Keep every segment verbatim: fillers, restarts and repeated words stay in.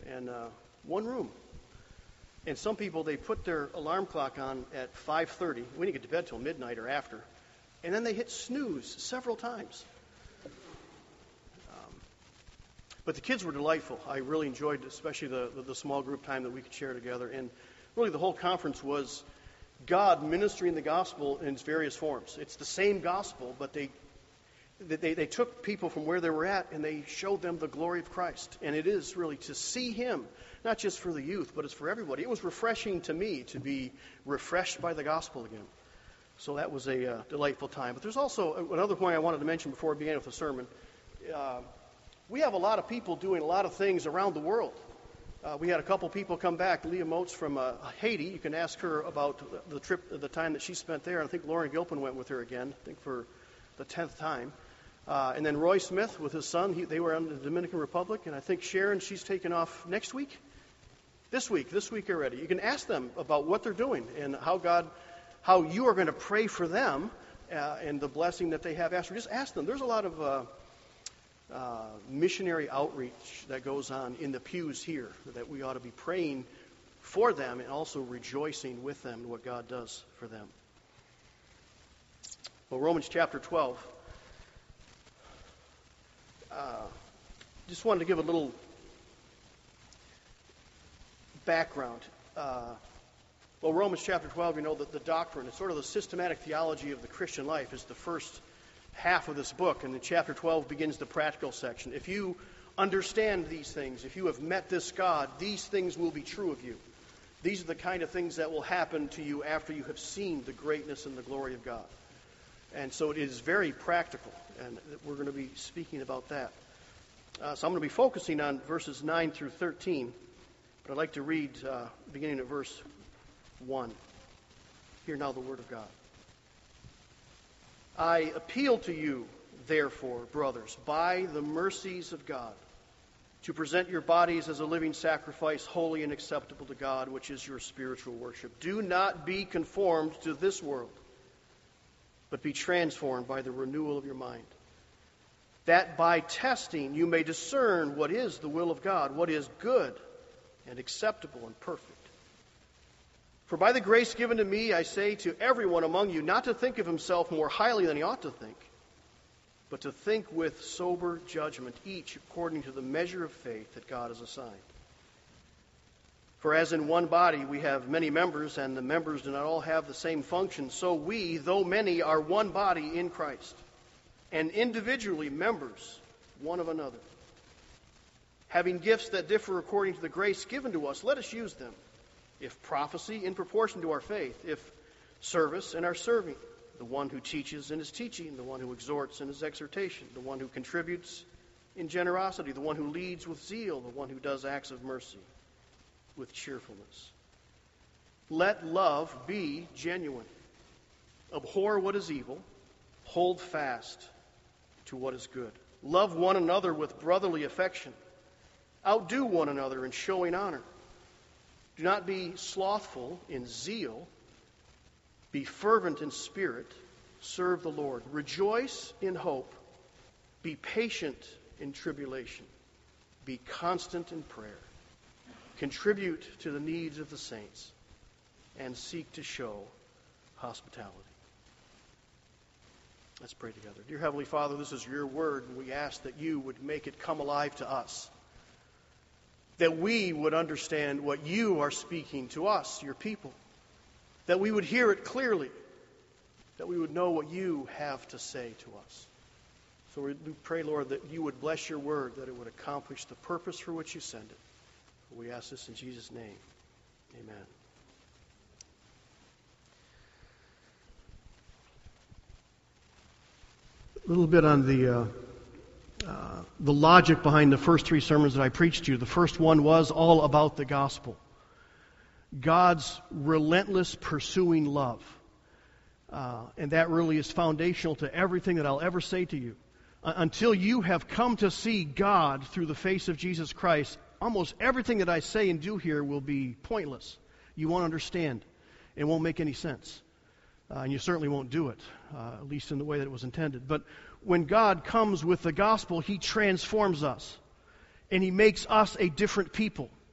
and uh, one room. And some people, they put their alarm clock on at five thirty. We didn't get to bed till midnight or after. And then they hit snooze several times. Um, but the kids were delightful. I really enjoyed, especially the, the, the small group time that we could share together. And really the whole conference was God ministering the gospel in its various forms. It's the same gospel, but they They, they took people from where they were at and they showed them the glory of Christ. And it is really to see Him, not just for the youth, but it's for everybody. It was refreshing to me to be refreshed by the gospel again. So that was a uh, delightful time. But there's also another point I wanted to mention before I began with the sermon. Uh, we have a lot of people doing a lot of things around the world. Uh, we had a couple people come back. Leah Moats from uh, Haiti. You can ask her about the trip, the time that she spent there. I think Lauren Gilpin went with her again, I think for the tenth time. Uh, and then Roy Smith with his son, he, they were in the Dominican Republic. And I think Sharon, she's taking off next week? This week, this week already. You can ask them about what they're doing and how God, how you are going to pray for them uh, and the blessing that they have. Asked for. Just ask them. There's a lot of uh, uh, missionary outreach that goes on in the pews here that we ought to be praying for them and also rejoicing with them in what God does for them. Well, Romans chapter twelve. Uh, just wanted to give a little background. Uh, well, Romans chapter twelve, you know, that the doctrine, it's sort of the systematic theology of the Christian life is the first half of this book, and then chapter twelve begins the practical section. If you understand these things, if you have met this God, these things will be true of you. These are the kind of things that will happen to you after you have seen the greatness and the glory of God. And so it is very practical, and we're going to be speaking about that. Uh, so I'm going to be focusing on verses nine through thirteen, but I'd like to read uh, beginning at verse one. Hear now the word of God. I appeal to you, therefore, brothers, by the mercies of God, to present your bodies as a living sacrifice, holy and acceptable to God, which is your spiritual worship. Do not be conformed to this world, but be transformed by the renewal of your mind, that by testing you may discern what is the will of God, what is good and acceptable and perfect. For by the grace given to me, I say to everyone among you, not to think of himself more highly than he ought to think, but to think with sober judgment, each according to the measure of faith that God has assigned. For as in one body we have many members, and the members do not all have the same function, so we, though many, are one body in Christ, and individually members one of another. Having gifts that differ according to the grace given to us, let us use them. If prophecy, in proportion to our faith. If service, in our serving. The one who teaches in his teaching. The one who exhorts in his exhortation. The one who contributes in generosity. The one who leads with zeal. The one who does acts of mercy with cheerfulness. Let love be genuine. Abhor what is evil. Hold fast to what is good. Love one another with brotherly affection. Outdo one another in showing honor. Do not be slothful in zeal. Be fervent in spirit. Serve the Lord. Rejoice in hope. Be patient in tribulation. Be constant in prayer. Contribute to the needs of the saints. And seek to show hospitality. Let's pray together. Dear Heavenly Father, this is your word, and we ask that you would make it come alive to us. That we would understand what you are speaking to us, your people. That we would hear it clearly. That we would know what you have to say to us. So we pray, Lord, that you would bless your word, that it would accomplish the purpose for which you send it. We ask this in Jesus' name. Amen. A little bit on the... Uh, Uh, the logic behind the first three sermons that I preached to you. The first one was all about the gospel. God's relentless pursuing love. Uh, and that really is foundational to everything that I'll ever say to you. Uh, until you have come to see God through the face of Jesus Christ, almost everything that I say and do here will be pointless. You won't understand. It won't make any sense. Uh, and you certainly won't do it, uh, at least in the way that it was intended. But when God comes with the gospel, He transforms us. And He makes us a different people.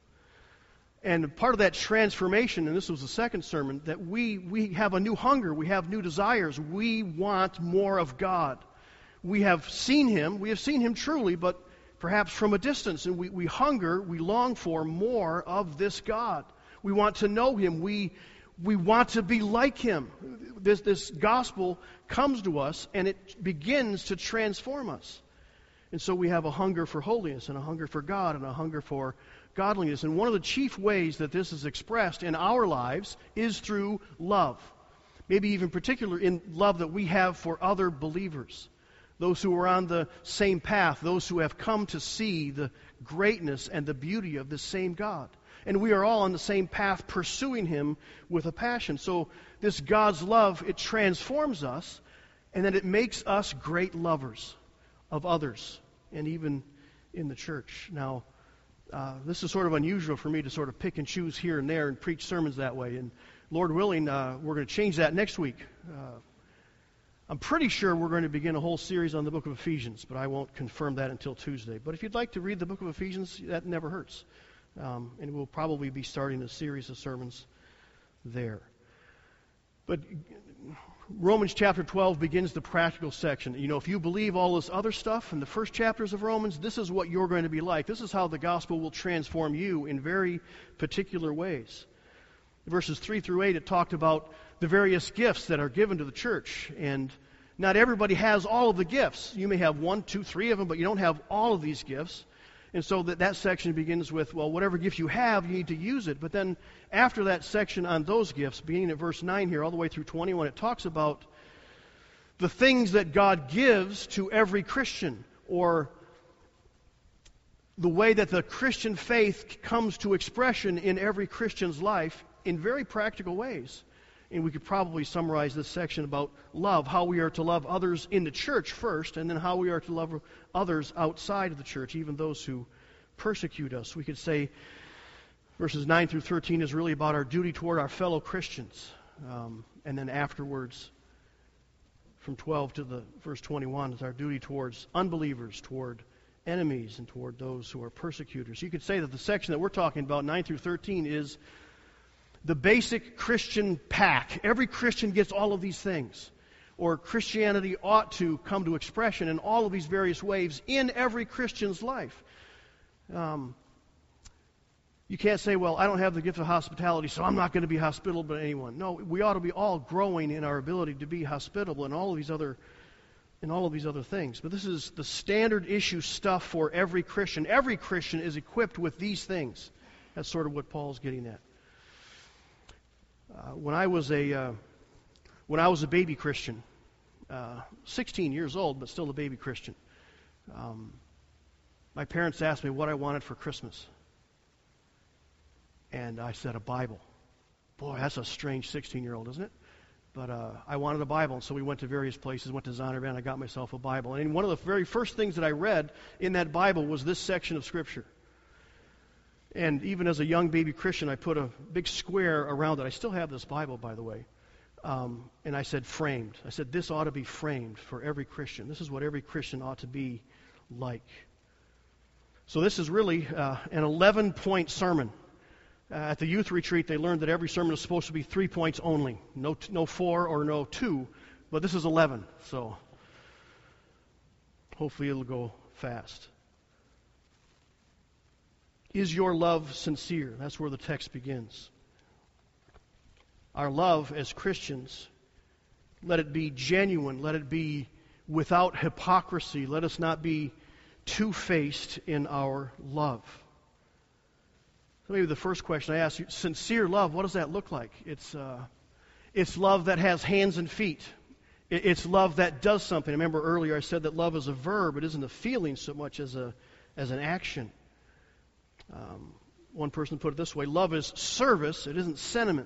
And part of that transformation, and this was the second sermon, that we, we have a new hunger, we have new desires, we want more of God. We have seen Him, we have seen Him truly, but perhaps from a distance, and we, we hunger, we long for more of this God. We want to know Him, we, we want to be like Him. This, this gospel comes to us, and it begins to transform us. And so we have a hunger for holiness, and a hunger for God, and a hunger for godliness. And one of the chief ways that this is expressed in our lives is through love. Maybe even particular in love that we have for other believers. Those who are on the same path. Those who have come to see the greatness and the beauty of this same God. And we are all on the same path pursuing Him with a passion. So this God's love, it transforms us, and then it makes us great lovers of others, and even in the church. Now, Uh, this is sort of unusual for me to sort of pick and choose here and there and preach sermons that way. And Lord willing, uh, we're going to change that next week. Uh, I'm pretty sure we're going to begin a whole series on the book of Ephesians, but I won't confirm that until Tuesday. But if you'd like to read the book of Ephesians, that never hurts. Um, and we'll probably be starting a series of sermons there. But Romans chapter twelve begins the practical section. You know, if you believe all this other stuff in the first chapters of Romans, this is what you're going to be like. This is how the gospel will transform you in very particular ways. Verses three through eight, it talked about the various gifts that are given to the church. And not everybody has all of the gifts. You may have one, two, three of them, but you don't have all of these gifts. And so that, that section begins with, well, whatever gift you have, you need to use it. But then after that section on those gifts, beginning at verse nine here, all the way through twenty-one, it talks about the things that God gives to every Christian, or the way that the Christian faith comes to expression in every Christian's life in very practical ways. And we could probably summarize this section about love, how we are to love others in the church first, and then how we are to love others outside of the church, even those who persecute us. We could say verses nine through thirteen is really about our duty toward our fellow Christians. Um, and then afterwards, from twelve to the verse twenty-one, is our duty towards unbelievers, toward enemies, and toward those who are persecutors. You could say that the section that we're talking about, nine through thirteen, is the basic Christian pack. Every Christian gets all of these things. Or Christianity ought to come to expression in all of these various ways in every Christian's life. Um, you can't say, well, I don't have the gift of hospitality, so I'm not going to be hospitable to anyone. No, we ought to be all growing in our ability to be hospitable and all of these other and all of these other things. But this is the standard issue stuff for every Christian. Every Christian is equipped with these things. That's sort of what Paul's getting at. Uh, when I was a uh, when I was a baby Christian, uh, sixteen years old, but still a baby Christian, um, my parents asked me what I wanted for Christmas, and I said a Bible. Boy, that's a strange sixteen-year-old, isn't it? But uh, I wanted a Bible, and so we went to various places, went to Zondervan, I got myself a Bible. And one of the very first things that I read in that Bible was this section of Scripture. And even as a young baby Christian, I put a big square around it. I still have this Bible, by the way. Um, and I said framed. I said this ought to be framed for every Christian. This is what every Christian ought to be like. So this is really uh, an eleven-point sermon. Uh, at the youth retreat, they learned that every sermon is supposed to be three points only. No, no four or no two. But this is eleven. So hopefully it'll go fast. Is your love sincere? That's where the text begins. Our love as Christians, let it be genuine. Let it be without hypocrisy. Let us not be two-faced in our love. So maybe the first question I ask you, sincere love, what does that look like? It's uh, it's love that has hands and feet. It's love that does something. I remember earlier I said that love is a verb. It isn't a feeling so much as a as an action. Um, one person put it this way, love is service, it isn't sentiment.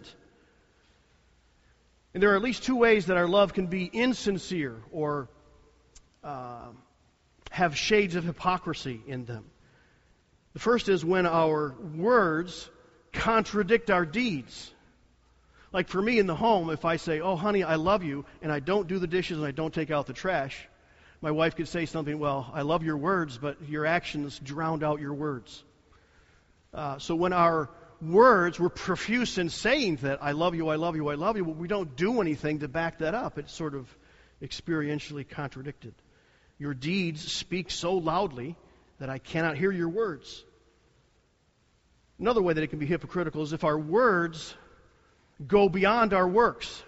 And there are at least two ways that our love can be insincere or uh, have shades of hypocrisy in them. The first is when our words contradict our deeds. Like for me in the home, if I say, oh honey, I love you, and I don't do the dishes and I don't take out the trash, my wife could say something, well, I love your words, but your actions drowned out your words. Uh, so when our words, we're profuse in saying that I love you, I love you, I love you, but we don't do anything to back that up. It's sort of experientially contradicted. Your deeds speak so loudly that I cannot hear your words. Another way that it can be hypocritical is if our words go beyond our works.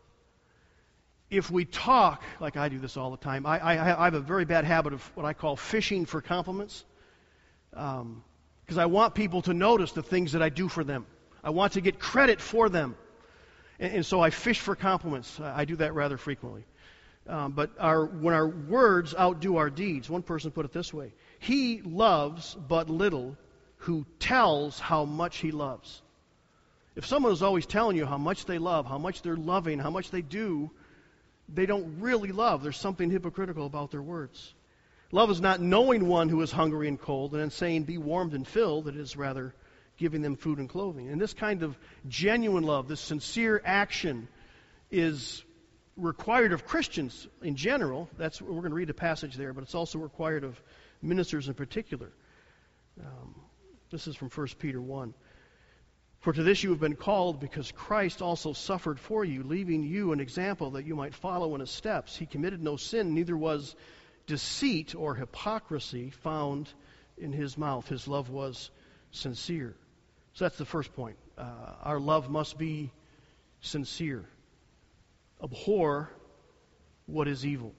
If we talk, like I do this all the time, I, I, I have a very bad habit of what I call fishing for compliments. Um, because I want people to notice the things that I do for them. I want to get credit for them. And, and so I fish for compliments. I, I do that rather frequently. Um, but our, when our words outdo our deeds, one person put it this way: he loves but little who tells how much he loves. If someone is always telling you how much they love, how much they're loving, how much they do, they don't really love. There's something hypocritical about their words. Love is not knowing one who is hungry and cold and then saying, be warmed and filled. It is rather giving them food and clothing. And this kind of genuine love, this sincere action, is required of Christians in general. That's we're going to read a passage there, but it's also required of ministers in particular. Um, this is from First Peter one. For to this you have been called, because Christ also suffered for you, leaving you an example that you might follow in his steps. He committed no sin, neither was deceit or hypocrisy found in his mouth. His love was sincere. So that's the first point. Uh, our love must be sincere. Abhor what is evil.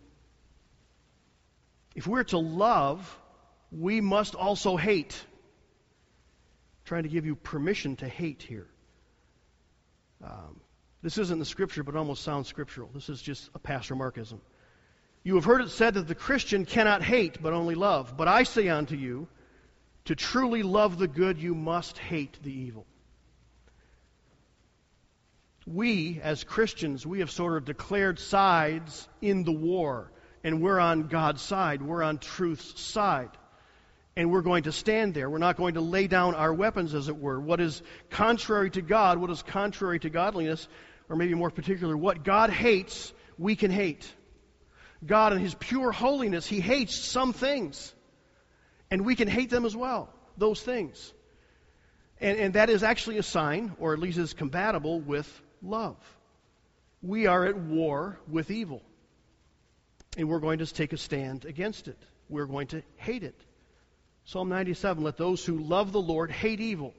If we're to love, we must also hate. I'm trying to give you permission to hate here. Um, this isn't the scripture, but almost sounds scriptural. This is just a Pastor Markism. You have heard it said that the Christian cannot hate, but only love. But I say unto you, to truly love the good, you must hate the evil. We, as Christians, we have sort of declared sides in the war, and we're on God's side. We're on truth's side. And we're going to stand there. We're not going to lay down our weapons, as it were. What is contrary to God, what is contrary to godliness, or maybe more particular, what God hates, we can hate. God in his pure holiness, he hates some things. And we can hate them as well, those things. And, and that is actually a sign, or at least is compatible with love. We are at war with evil. And we're going to take a stand against it. We're going to hate it. Psalm ninety-seven, let those who love the Lord hate evil.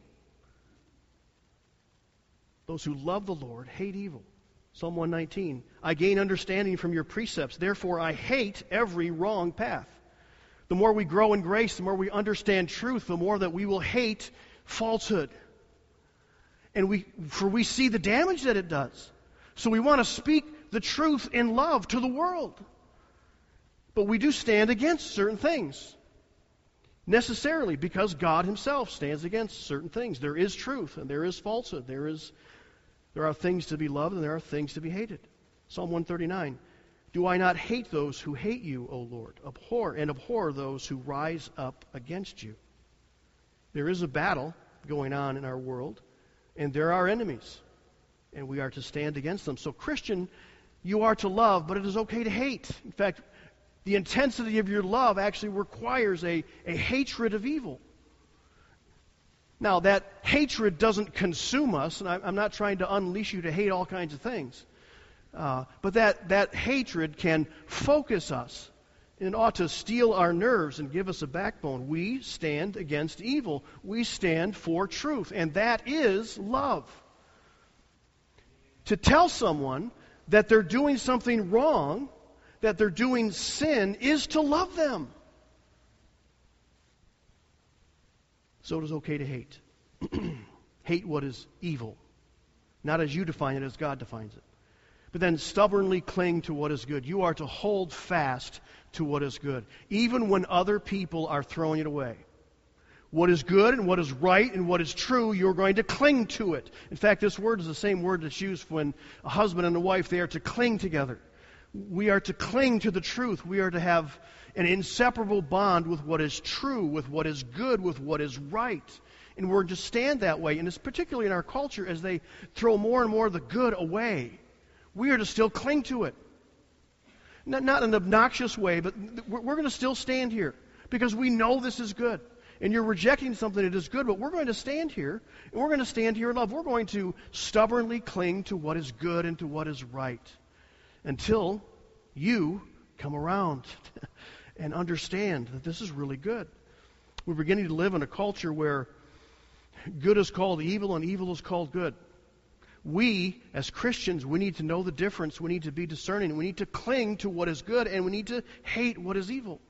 Those who love the Lord hate evil. Psalm one nineteen, I gain understanding from your precepts, therefore I hate every wrong path. The more we grow in grace, the more we understand truth, the more that we will hate falsehood. And we, for we see the damage that it does. So we want to speak the truth in love to the world. But we do stand against certain things. Necessarily, because God himself stands against certain things. There is truth and there is falsehood. There is, there are things to be loved and there are things to be hated. Psalm one thirty-nine, do I not hate those who hate you, O Lord? Abhor and abhor those who rise up against you. There is a battle going on in our world, and there are enemies, and we are to stand against them. So, Christian, you are to love, but it is okay to hate. In fact, the intensity of your love actually requires a, a hatred of evil. Now, that hatred doesn't consume us, and I, I'm not trying to unleash you to hate all kinds of things. Uh, but that, that hatred can focus us and ought to steel our nerves and give us a backbone. We stand against evil. We stand for truth, and that is love. To tell someone that they're doing something wrong, that they're doing sin, is to love them. So it is okay to hate. Hate what is evil. Not as you define it, as God defines it. But then stubbornly cling to what is good. You are to hold fast to what is good, even when other people are throwing it away. What is good and what is right and what is true, you're going to cling to it. In fact, this word is the same word that's used when a husband and a wife, they are to cling together. We are to cling to the truth. We are to have an inseparable bond with what is true, with what is good, with what is right. And we're to stand that way. And it's particularly in our culture as they throw more and more of the good away. We are to still cling to it. Not, not in an obnoxious way, but we're, we're going to still stand here because we know this is good. and you're rejecting something that is good, but we're going to stand here, and we're going to stand here in love. We're going to stubbornly cling to what is good and to what is right until you come around and understand that this is really good. We're beginning to live in a culture where good is called evil and evil is called good. We, as Christians, we need to know the difference. We need to be discerning. We need to cling to what is good, and we need to hate what is evil.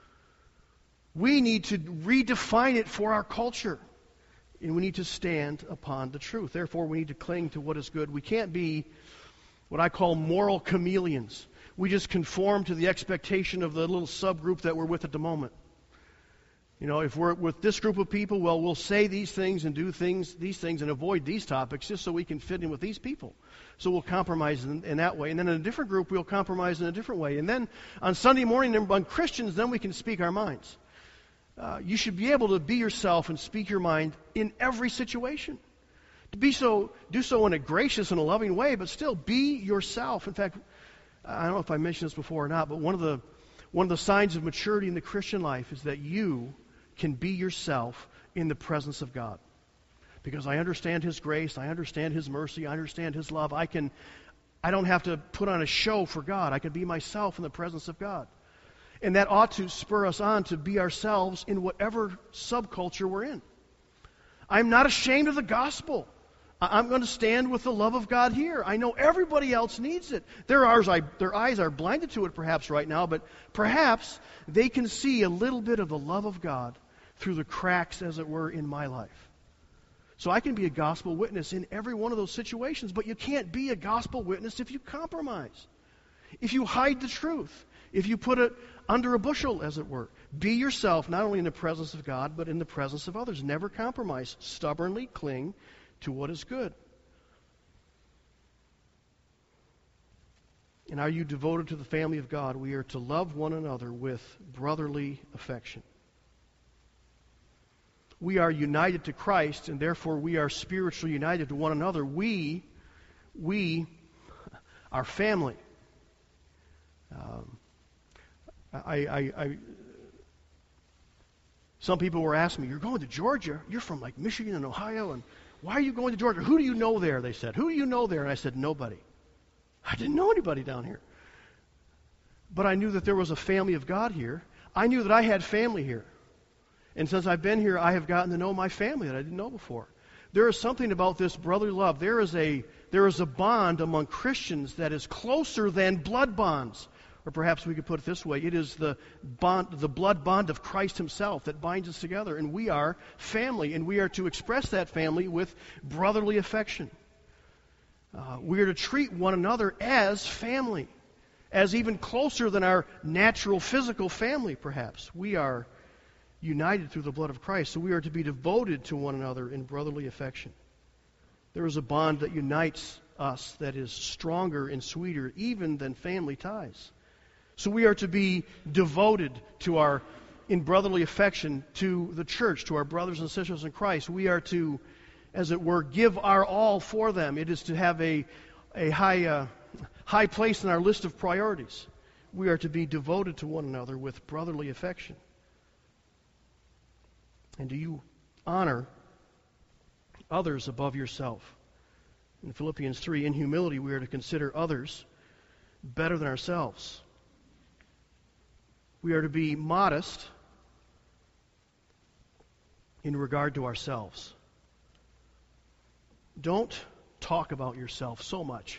We need to redefine it for our culture, and we need to stand upon the truth. Therefore, we need to cling to what is good. We can't be what I call moral chameleons. We just conform to the expectation of the little subgroup that we're with at the moment. You know, if we're with this group of people, well, we'll say these things and do things, these things and avoid these topics just so we can fit in with these people. So we'll compromise in, in that way. And then in a different group, we'll compromise in a different way. And then on Sunday morning, on Christians, then we can speak our minds. Uh, you should be able to be yourself and speak your mind in every situation. To be so, do so in a gracious and a loving way, but still be yourself. In fact, I don't know if I mentioned this before or not, but one of the one of the signs of maturity in the Christian life is that you can be yourself in the presence of God. Because I understand His grace, I understand His mercy, I understand His love. I can, I don't have to put on a show for God. I can be myself in the presence of God. And that ought to spur us on to be ourselves in whatever subculture we're in. I'm not ashamed of the gospel. I'm going to stand with the love of God here. I know everybody else needs it. Their eyes, their eyes are blinded to it perhaps right now, but perhaps they can see a little bit of the love of God through the cracks, as it were, in my life. So I can be a gospel witness in every one of those situations, but you can't be a gospel witness if you compromise, if you hide the truth, if you put it under a bushel, as it were. Be yourself, not only in the presence of God, but in the presence of others. Never compromise. Stubbornly cling to what is good. And are you devoted to the family of God? We are to love one another with brotherly affection. We are united to Christ, and therefore we are spiritually united to one another. We, we are family. Um, I, I, I, some people were asking me, "You're going to Georgia? You're from like Michigan and Ohio, and why are you going to Georgia? Who do you know there?" They said. "Who do you know there?" And I said, "Nobody." I didn't know anybody down here. But I knew that there was a family of God here. I knew that I had family here. And since I've been here, I have gotten to know my family that I didn't know before. There is something about this brotherly love. There is a, there is a bond among Christians that is closer than blood bonds. Or perhaps we could put it this way: it is the bond, the blood bond of Christ Himself that binds us together. And we are family, and we are to express that family with brotherly affection. Uh, we are to treat one another as family, as even closer than our natural physical family, perhaps. We are united through the blood of Christ, so we are to be devoted to one another in brotherly affection. There is a bond that unites us that is stronger and sweeter even than family ties. So we are to be devoted to our, in brotherly affection, to the church, to our brothers and sisters in Christ. We are to, as it were, give our all for them. It is to have a, a high, uh, high place in our list of priorities. We are to be devoted to one another with brotherly affection. And do you honor others above yourself? In Philippians three, in humility we are to consider others better than ourselves. We are to be modest in regard to ourselves. Don't talk about yourself so much.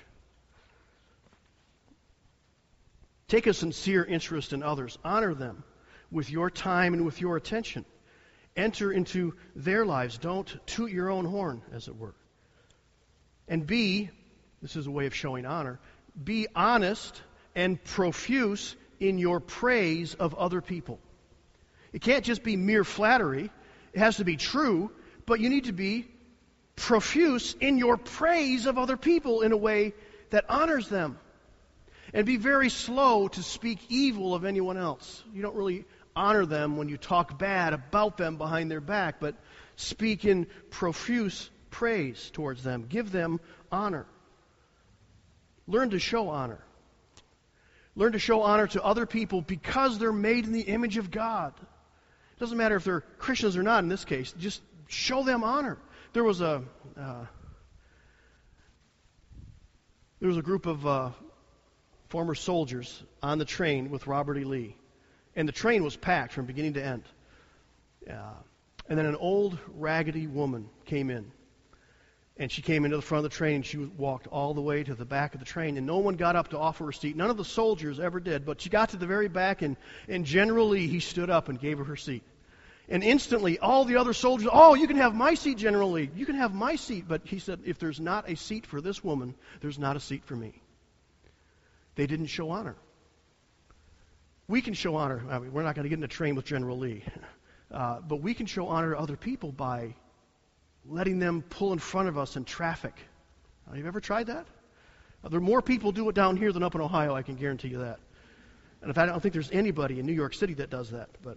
Take a sincere interest in others. Honor them with your time and with your attention. Enter into their lives. Don't toot your own horn, as it were. And be, this is a way of showing honor, be honest and profuse in your praise of other people. It can't just be mere flattery. It has to be true, but you need to be profuse in your praise of other people in a way that honors them. And be very slow to speak evil of anyone else. You don't really honor them when you talk bad about them behind their back, but speak in profuse praise towards them. Give them honor. Learn to show honor. Learn to show honor to other people because they're made in the image of God. It doesn't matter if they're Christians or not in this case. Just show them honor. There was a uh, there was a group of uh, former soldiers on the train with Robert E. Lee. And the train was packed from beginning to end. Uh, and then an old, raggedy woman came in. And she came into the front of the train, and she walked all the way to the back of the train, and no one got up to offer her a seat. None of the soldiers ever did, but she got to the very back, and, and General Lee, he stood up and gave her her seat. And instantly, all the other soldiers, oh, you can have my seat, General Lee. You can have my seat. But he said, if there's not a seat for this woman, there's not a seat for me. They didn't show honor. We can show honor. I mean, we're not going to get in a train with General Lee. Uh, but we can show honor to other people by letting them pull in front of us in traffic. Have you ever tried that? Uh, there are more people do it down here than up in Ohio, I can guarantee you that. And in fact, I don't think there's anybody in New York City that does that. But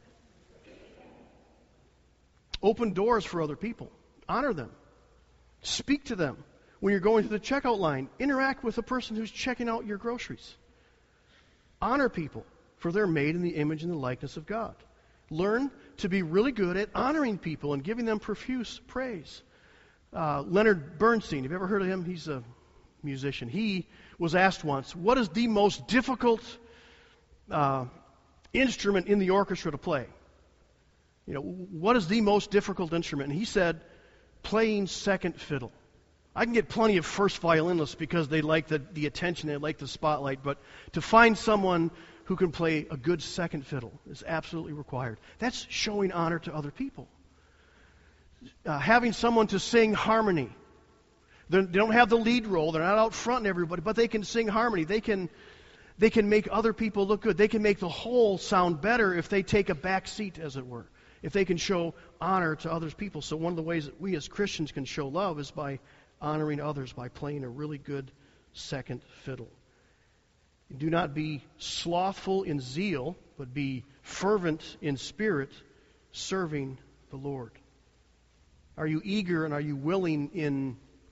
open doors for other people. Honor them. Speak to them. When you're going through the checkout line, interact with the person who's checking out your groceries. Honor people, for they're made in the image and the likeness of God. Learn to be really good at honoring people and giving them profuse praise. Uh, Leonard Bernstein, have you ever heard of him? He's a musician. He was asked once, what is the most difficult uh, instrument in the orchestra to play? You know, what is the most difficult instrument? And he said, playing second fiddle. I can get plenty of first violinists because they like the, the attention, they like the spotlight, but to find someone who can play a good second fiddle is absolutely required. That's showing honor to other people. Uh, having someone to sing harmony. They're, they don't have the lead role. They're not out front in everybody, but they can sing harmony. They can, they can make other people look good. They can make the whole sound better if they take a back seat, as it were. If they can show honor to other people. So one of the ways that we as Christians can show love is by honoring others, by playing a really good second fiddle. Do not be slothful in zeal, but be fervent in spirit, serving the Lord. Are you eager and are you willing in,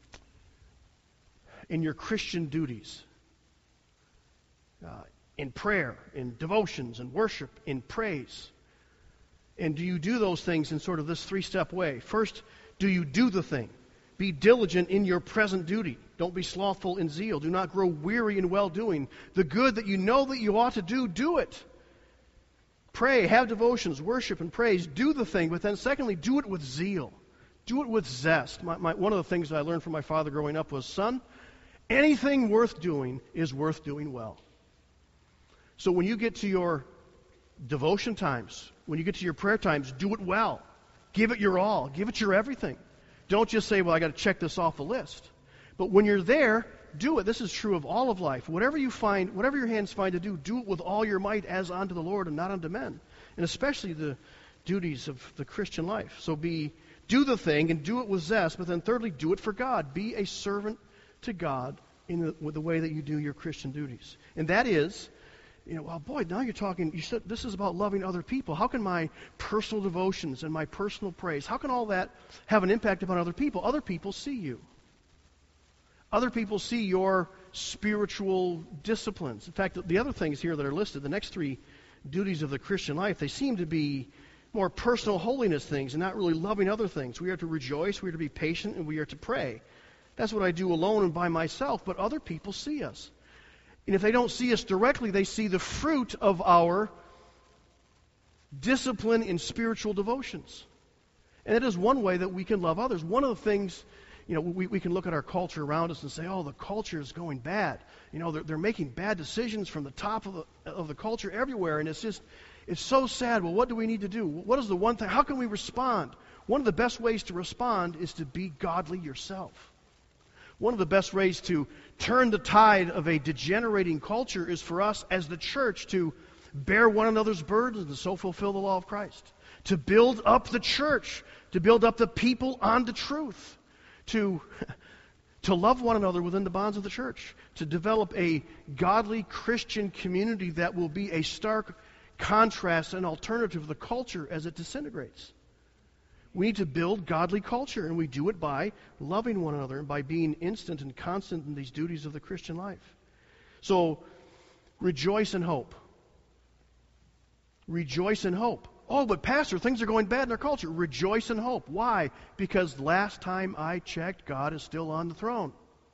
in your Christian duties? Uh, in prayer, in devotions, in worship, in praise? And do you do those things in sort of this three-step way? First, do you do the thing? Be diligent in your present duty. Don't be slothful in zeal. Do not grow weary in well-doing. The good that you know that you ought to do, do it. Pray, have devotions, worship, and praise. Do the thing, but then secondly, do it with zeal. Do it with zest. My, my, one of the things that I learned from my father growing up was, son, anything worth doing is worth doing well. So when you get to your devotion times, when you get to your prayer times, do it well. Give it your all. Give it your everything. Don't just say, well, I got to check this off the list. But when you're there, do it. This is true of all of life. Whatever you find, whatever your hands find to do, do it with all your might as unto the Lord and not unto men. And especially the duties of the Christian life. So be, do the thing and do it with zest. But then thirdly, do it for God. Be a servant to God in the, with the way that you do your Christian duties. And that is, you know, well, boy, now you're talking, you said this is about loving other people. How can my personal devotions and my personal praise, how can all that have an impact upon other people? Other people see you. Other people see your spiritual disciplines. In fact, the other things here that are listed, the next three duties of the Christian life, they seem to be more personal holiness things and not really loving other things. We are to rejoice, we are to be patient, and we are to pray. That's what I do alone and by myself, but other people see us. And if they don't see us directly, they see the fruit of our discipline in spiritual devotions. And it is one way that we can love others. One of the things, you know, we, we can look at our culture around us and say, oh, the culture is going bad. You know, they're, they're making bad decisions from the top of the, of the culture everywhere, and it's just, it's so sad. Well, what do we need to do? What is the one thing? How can we respond? One of the best ways to respond is to be godly yourself. One of the best ways to turn the tide of a degenerating culture is for us as the church to bear one another's burdens and so fulfill the law of Christ. To build up the church, to build up the people on the truth, to, to love one another within the bonds of the church, to develop a godly Christian community that will be a stark contrast and alternative to the culture as it disintegrates. We need to build godly culture, and we do it by loving one another and by being instant and constant in these duties of the Christian life. So, rejoice in hope. Rejoice in hope. Oh, but Pastor, things are going bad in our culture. Rejoice in hope. Why? Because last time I checked, God is still on the throne.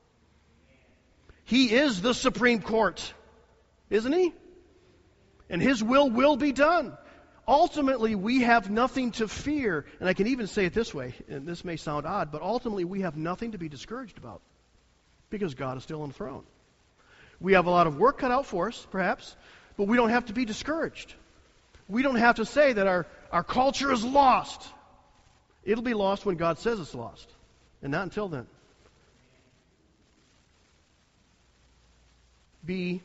He is the Supreme Court, isn't He? And His will will be done. Ultimately, we have nothing to fear. And I can even say it this way, and this may sound odd, but ultimately we have nothing to be discouraged about because God is still on the throne. We have a lot of work cut out for us, perhaps, but we don't have to be discouraged. We don't have to say that our, our culture is lost. It'll be lost when God says it's lost, and not until then. Be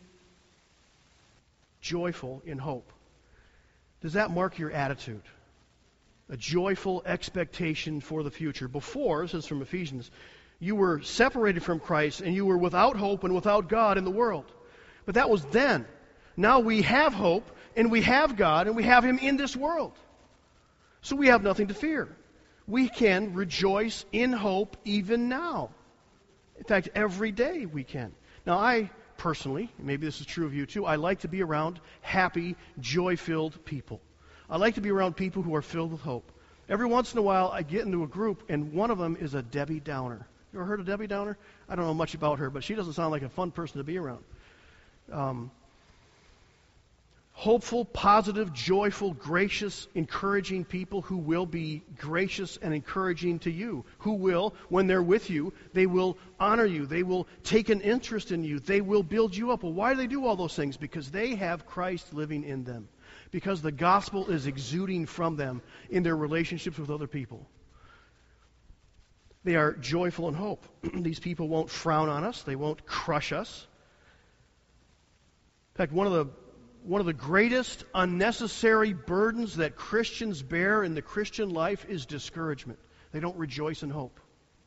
joyful in hope. Does that mark your attitude? A joyful expectation for the future. Before, this is from Ephesians, you were separated from Christ and you were without hope and without God in the world. But that was then. Now we have hope and we have God and we have Him in this world. So we have nothing to fear. We can rejoice in hope even now. In fact, every day we can. Now I personally, maybe this is true of you too, I like to be around happy, joy-filled people. I like to be around people who are filled with hope. Every once in a while, I get into a group, and one of them is a Debbie Downer. You ever heard of Debbie Downer? I don't know much about her, but she doesn't sound like a fun person to be around. Um, hopeful, positive, joyful, gracious, encouraging people who will be gracious and encouraging to you, who will, when they're with you, they will honor you, they will take an interest in you, they will build you up. Well, why do they do all those things? Because they have Christ living in them, because the gospel is exuding from them in their relationships with other people. They are joyful in hope. These people won't frown on us, they won't crush us. In fact, one of the One of the greatest unnecessary burdens that Christians bear in the Christian life is discouragement. They don't rejoice in hope.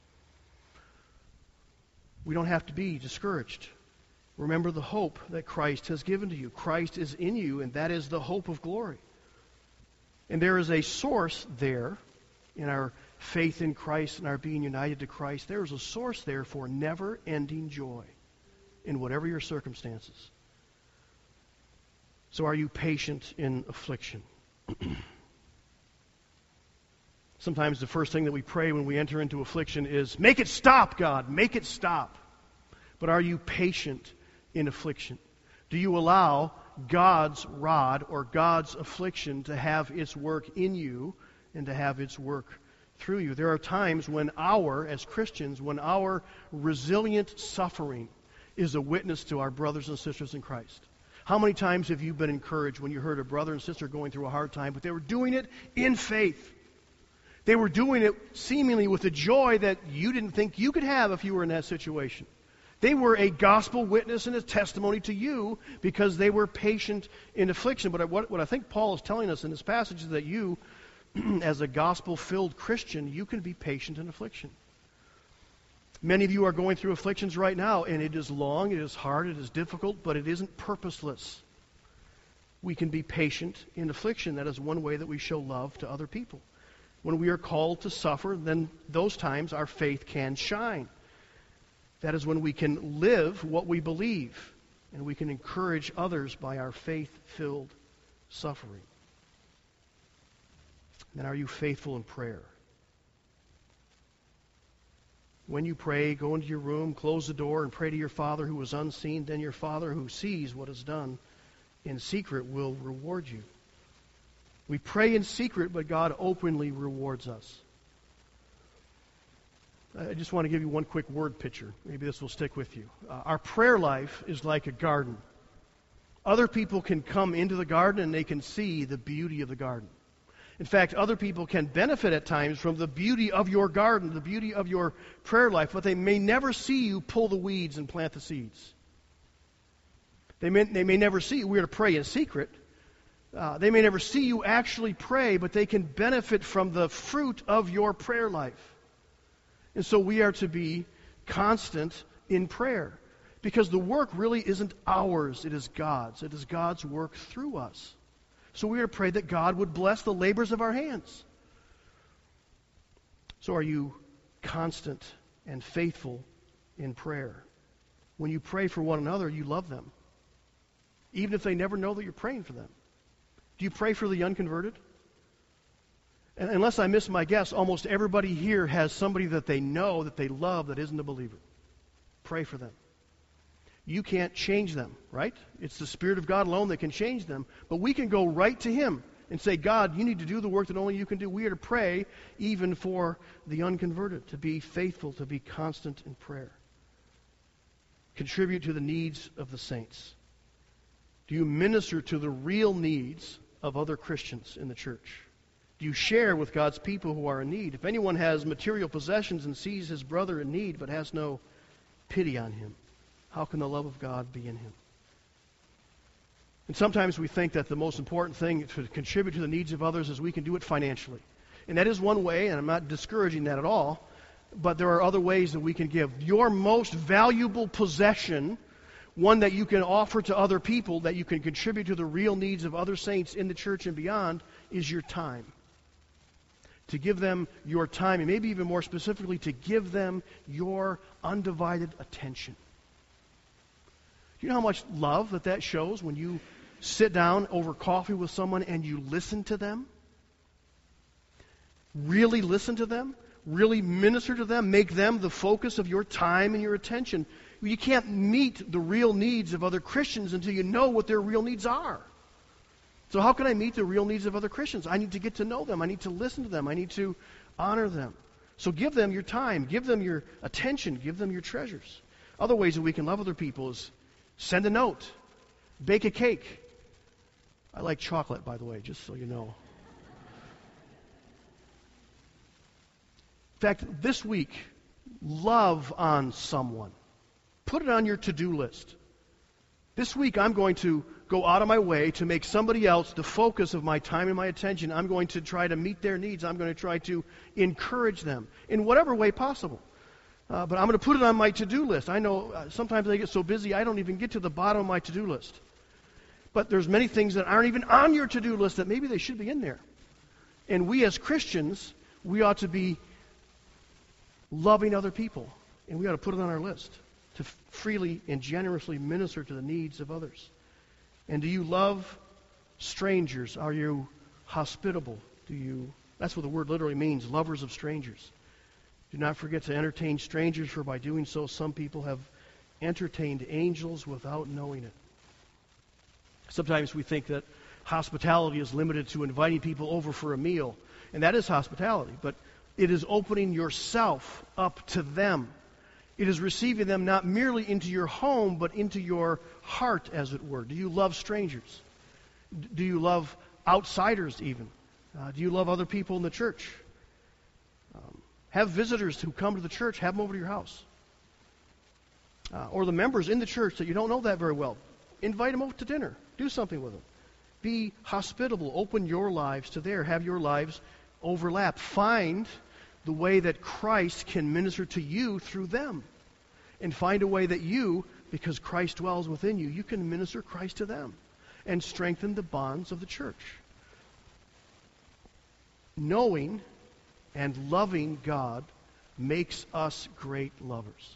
We don't have to be discouraged. Remember the hope that Christ has given to you. Christ is in you, and that is the hope of glory. And there is a source there in our faith in Christ and our being united to Christ. There is a source there for never-ending joy in whatever your circumstances. So are you patient in affliction? Sometimes the first thing that we pray when we enter into affliction is, make it stop, God, make it stop. But are you patient in affliction? Do you allow God's rod or God's affliction to have its work in you and to have its work through you? There are times when our, as Christians, when our resilient suffering is a witness to our brothers and sisters in Christ. How many times have you been encouraged when you heard a brother and sister going through a hard time, but they were doing it in faith? They were doing it seemingly with a joy that you didn't think you could have if you were in that situation. They were a gospel witness and a testimony to you because they were patient in affliction. But what, what I think Paul is telling us in this passage is that you, as a gospel-filled Christian, you can be patient in affliction. Many of you are going through afflictions right now, and it is long, it is hard, it is difficult, but it isn't purposeless. We can be patient in affliction. That is one way that we show love to other people. When we are called to suffer, then those times our faith can shine. That is when we can live what we believe, and we can encourage others by our faith-filled suffering. Then are you faithful in prayer? When you pray, go into your room, close the door, and pray to your Father who is unseen. Then your Father who sees what is done in secret will reward you. We pray in secret, but God openly rewards us. I just want to give you one quick word picture. Maybe this will stick with you. Uh, our prayer life is like a garden. Other people can come into the garden and they can see the beauty of the garden. In fact, other people can benefit at times from the beauty of your garden, the beauty of your prayer life, but they may never see you pull the weeds and plant the seeds. They may, they may never see you. We're to pray in secret. Uh, they may never see you actually pray, but they can benefit from the fruit of your prayer life. And so we are to be constant in prayer, because the work really isn't ours, it is God's. It is God's work through us. So we are to pray that God would bless the labors of our hands. So are you constant and faithful in prayer? When you pray for one another, you love them, even if they never know that you're praying for them. Do you pray for the unconverted? And unless I miss my guess, almost everybody here has somebody that they know, that they love, that isn't a believer. Pray for them. You can't change them, right? It's the Spirit of God alone that can change them. But we can go right to Him and say, God, you need to do the work that only you can do. We are to pray even for the unconverted, to be faithful, to be constant in prayer. Contribute to the needs of the saints. Do you minister to the real needs of other Christians in the church? Do you share with God's people who are in need? If anyone has material possessions and sees his brother in need but has no pity on him, how can the love of God be in him? And sometimes we think that the most important thing to contribute to the needs of others is we can do it financially. And that is one way, and I'm not discouraging that at all, but there are other ways that we can give. Your most valuable possession, one that you can offer to other people, that you can contribute to the real needs of other saints in the church and beyond, is your time. To give them your time, and maybe even more specifically, to give them your undivided attention. Do you know how much love that that shows when you sit down over coffee with someone and you listen to them? Really listen to them? Really minister to them? Make them the focus of your time and your attention. You can't meet the real needs of other Christians until you know what their real needs are. So how can I meet the real needs of other Christians? I need to get to know them. I need to listen to them. I need to honor them. So give them your time. Give them your attention. Give them your treasures. Other ways that we can love other people is send a note. Bake a cake. I like chocolate, by the way, just so you know. In fact, this week, love on someone. Put it on your to-do list. This week I'm going to go out of my way to make somebody else the focus of my time and my attention. I'm going to try to meet their needs. I'm going to try to encourage them in whatever way possible. Uh, but I'm going to put it on my to-do list. I know uh, sometimes I get so busy I don't even get to the bottom of my to-do list. But there's many things that aren't even on your to-do list that maybe they should be in there. And we as Christians, we ought to be loving other people. And we ought to put it on our list to freely and generously minister to the needs of others. And do you love strangers? Are you hospitable? Do you? That's what the word literally means, lovers of strangers. Do not forget to entertain strangers, for by doing so some people have entertained angels without knowing it. Sometimes we think that hospitality is limited to inviting people over for a meal, and that is hospitality, but it is opening yourself up to them. It is receiving them not merely into your home, but into your heart, as it were. Do you love strangers? Do you love outsiders even? Uh, do you love other people in the church? Um, have visitors who come to the church, have them over to your house. Uh, or the members in the church that you don't know that very well. Invite them over to dinner. Do something with them. Be hospitable. Open your lives to theirs. Have your lives overlap. Find the way that Christ can minister to you through them. And find a way that you, because Christ dwells within you, you can minister Christ to them and strengthen the bonds of the church. Knowing and loving God makes us great lovers.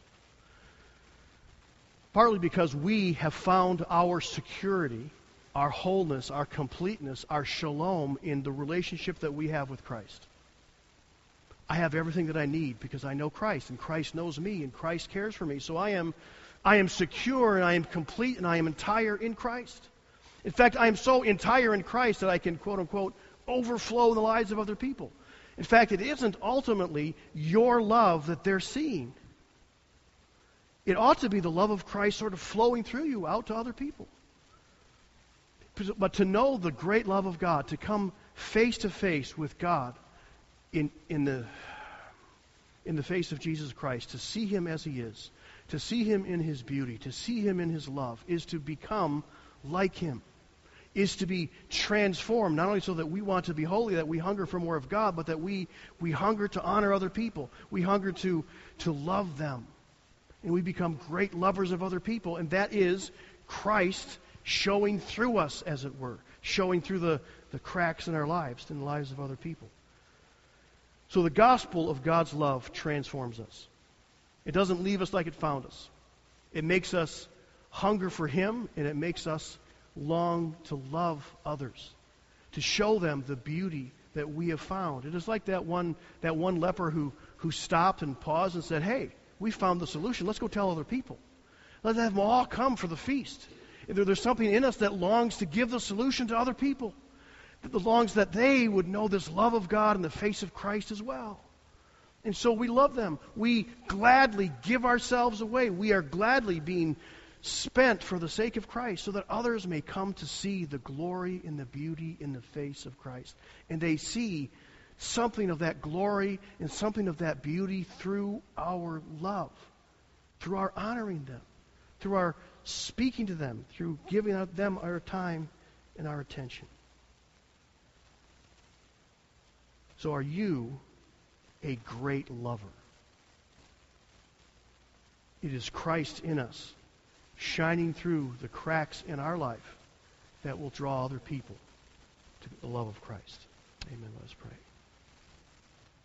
Partly because we have found our security, our wholeness, our completeness, our shalom in the relationship that we have with Christ. I have everything that I need because I know Christ, and Christ knows me, and Christ cares for me. So I am, I am secure, and I am complete, and I am entire in Christ. In fact, I am so entire in Christ that I can, quote unquote, overflow in the lives of other people. In fact, it isn't ultimately your love that they're seeing. It ought to be the love of Christ sort of flowing through you out to other people. But to know the great love of God, to come face to face with God in, in, the, in the face of Jesus Christ, to see Him as He is, to see Him in His beauty, to see Him in His love, is to become like Him, is to be transformed, not only so that we want to be holy, that we hunger for more of God, but that we, we hunger to honor other people. We hunger to, to love them. And we become great lovers of other people, and that is Christ showing through us, as it were, showing through the, the cracks in our lives, in the lives of other people. So the gospel of God's love transforms us. It doesn't leave us like it found us. It makes us hunger for Him, and it makes us long to love others, to show them the beauty that we have found. It is like that one that one leper who, who stopped and paused and said, hey, we found the solution. Let's go tell other people. Let's have them all come for the feast. There, there's something in us that longs to give the solution to other people. That longs that they would know this love of God in the face of Christ as well. And so we love them. We gladly give ourselves away. We are gladly being spent for the sake of Christ so that others may come to see the glory and the beauty in the face of Christ. And they see something of that glory and something of that beauty through our love, through our honoring them, through our speaking to them, through giving them our time and our attention. So are you a great lover? It is Christ in us, shining through the cracks in our life, that will draw other people to the love of Christ. Amen. Let us pray.